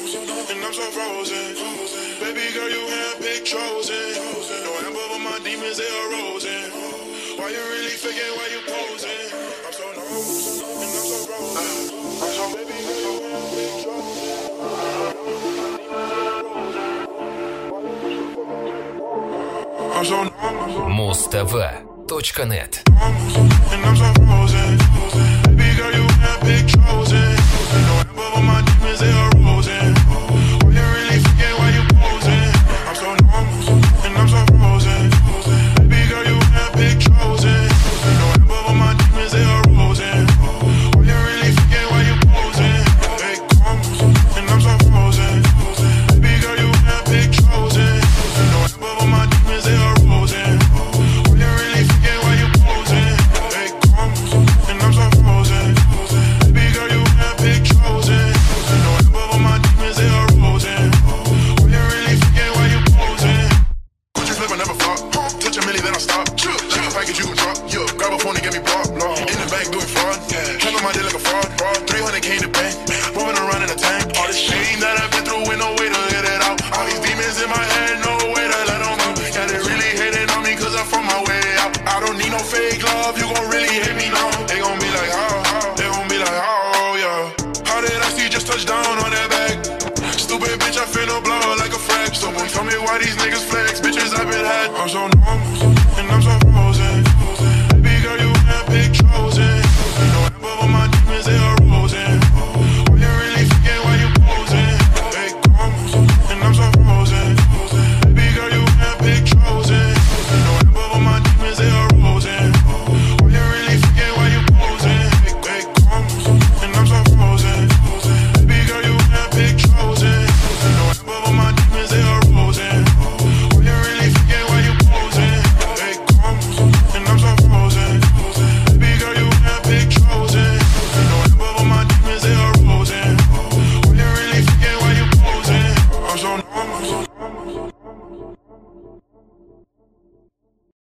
and I'm so frozen. Baby girl, you handpicked chosen. No amber, but my demons, they are rosing. Why you really faking, why you posing? I'm so normal, and I'm so frozen. I'm so baby girl, you handpicked chosen. I'm so normal. Mustv.net. And I'm so frozen. Baby girl, you handpicked chosen. No amber, but my demons, they are rosing. Why you really faking, why you posing? I'm so normal, and I'm so frozen. Baby girl, you handpicked chosen. No amber, but my demons, they are rosing. Why you really faking, why you posing? Big commas, and I'm so frozen. Baby girl, you handpicked chosen. No amber, but my demons, they are rosing. Why you really faking, why you posing? Big commas, and I'm so frozen. Baby girl, you handpicked chosen. No amber, but my demons, they are rosing. Why you really faking, why you posing? Gucci flip, I never flop. Touch a milli, then I stop. Like a package, you can drop. Grab a phone and get me blocked. In the bank, doing fraud. Handle my day like a fraud. 300K in the bank. Moving around in a tank. All this shame that I've been through with no way to get it out. All these demons in my head, no way to let them out. Yeah, they really hating on me cause I'm from my way out. I don't need no fake love, you gon' really hate me now. They gon' be like, how? They gon' be like, how, yeah. How did I see just touch down on that back? Stupid bitch, I finna blow like a frack. So boy, tell me why these niggas flex. Bitches, I've been had. I'm so